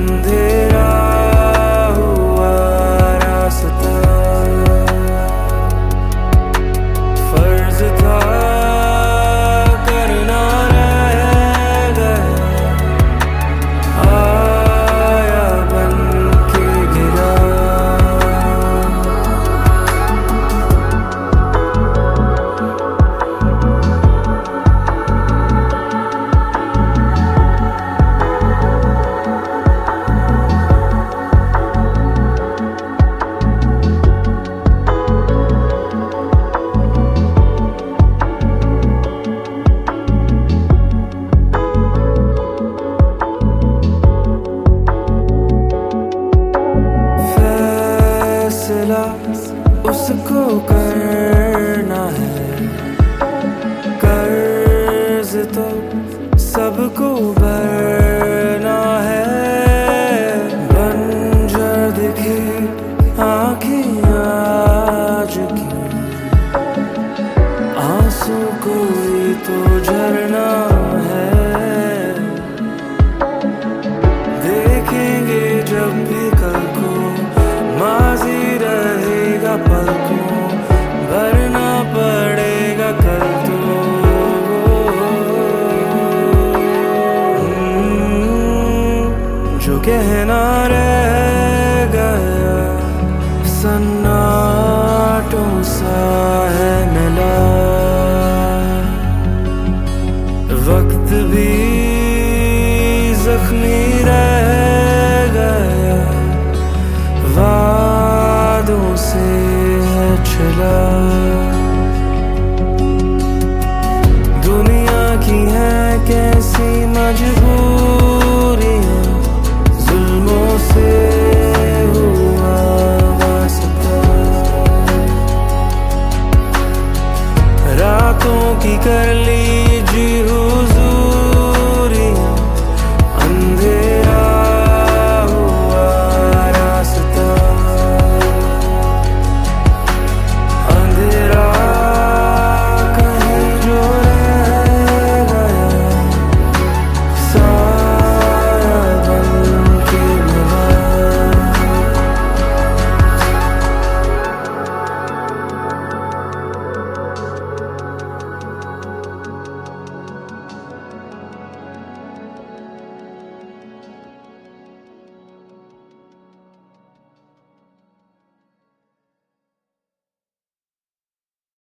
अंधेरा हुआ रास्ता, फर्ज था करना रह गया, आया बन के गिरा। उसको करना है, कर्ज तो सबको भरना है। बंजर दिखी आँखें आज की, आंसू कोई तो झरना है। देखेंगे जब भी कल को, माजी रहेगा पल को, भरना पड़ेगा कल तो। जो कहना रह गया सन्नाटों सा है।